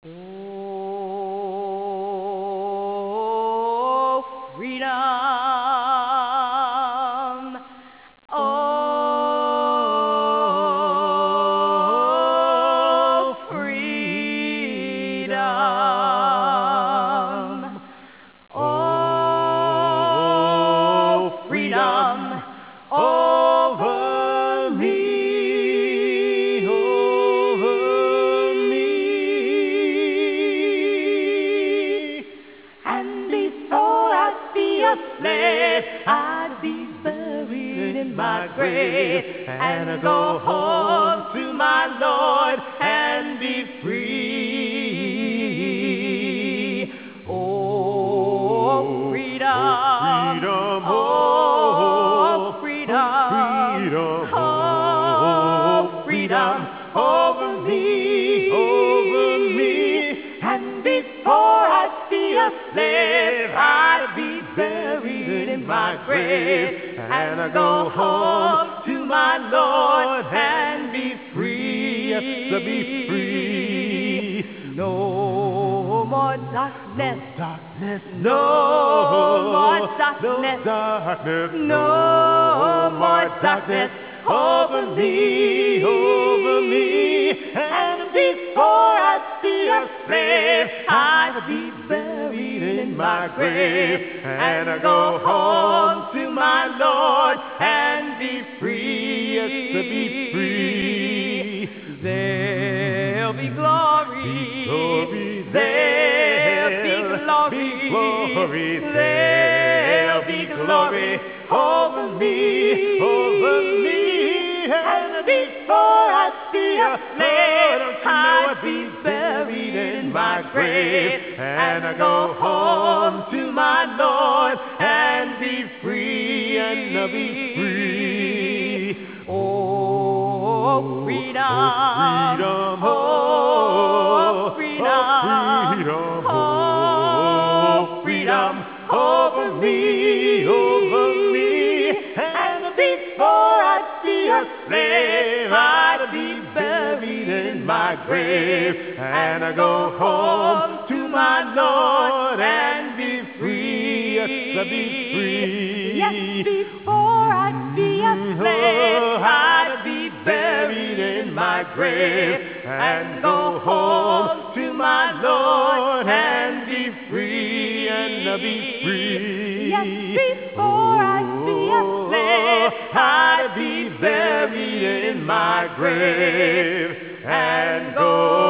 Oh, freedom. Oh, freedom. Oh, freedom over me, over me. And before I'd be a slave, I'd be buried in my grave, and I go home to my Lord and be free. Oh, freedom. Oh, freedom. Oh, freedom over me, over me. And before I'd be a slave, I'd be buried in my grave, and I go home to my Lord and be free. Yes, to be free. No more darkness, Darkness, no more darkness, darkness, no more darkness over me, over me. And before I'd be a slave, I'd be buried in my grave, and I go home to my Lord and be free. Yes, to be free. There'll be glory, Glory, there'll be glory, glory, there'll be glory over me, over me. And before I'd be a slave, don't you know I'd be buried in my grave, and I go home to my Lord and be free, and I'll be free. Oh, freedom. Freedom, Oh, freedom. freedom, Oh, freedom over me, over me. And before I'd be a slave, I'd be buried in my grave, and I go home to my Lord and be free. Yes, to be free. Yes, before I'd be a slave, I'd be buried in my grave, and go home to my Lord and be free. And I'll be free. Yes, before I'd be a slave, I'd be buried in my grave, and go